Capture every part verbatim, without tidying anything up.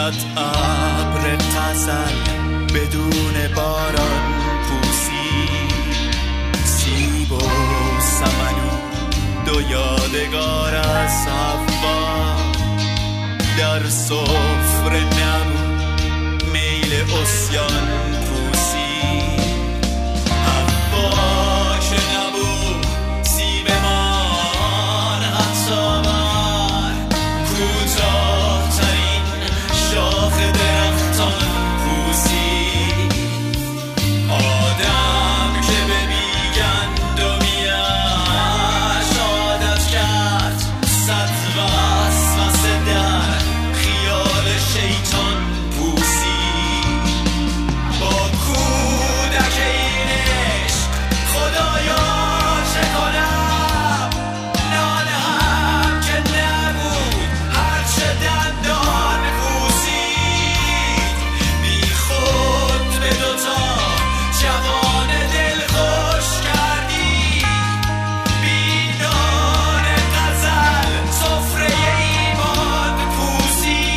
صد ابر غزل بدون باران پوسی، سیب و سمنو دو یادگار از حوا، در سفره نبود میل عصیان پوسی، حوا که نبود سیب مان حتی بر کوتاه ترین شاخ درختان پوسی، آدم که به بیگندمیش عادت کرد صد وسوسه در خیال شیطان پوسی، با کودک این عشق خدایا چه کنم، نان هم که نبود هرچه دندان پوسید، بی خود به دوتا جوان دلخوش کردی، بی نان غزل سفره ایمان پوسید.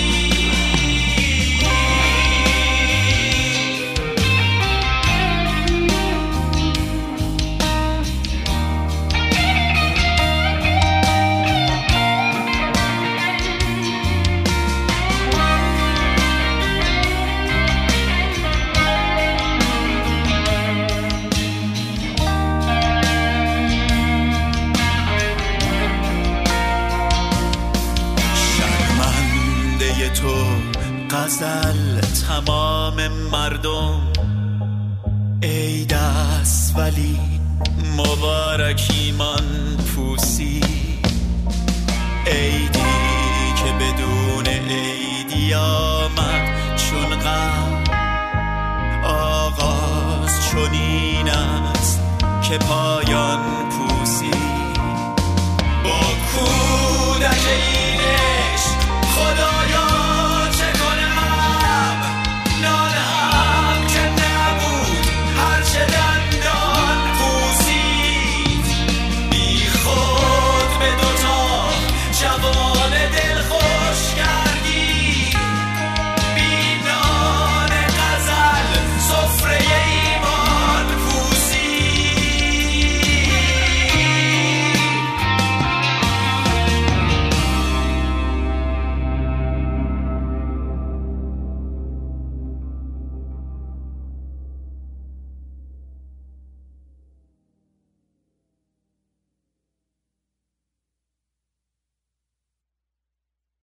شرمنده تو غزل تمام مردم، ای دست ولی مبارک ایمان پوسی، عیدی که بدون عیدی آمد چون غم، آغاز چنین است که پایان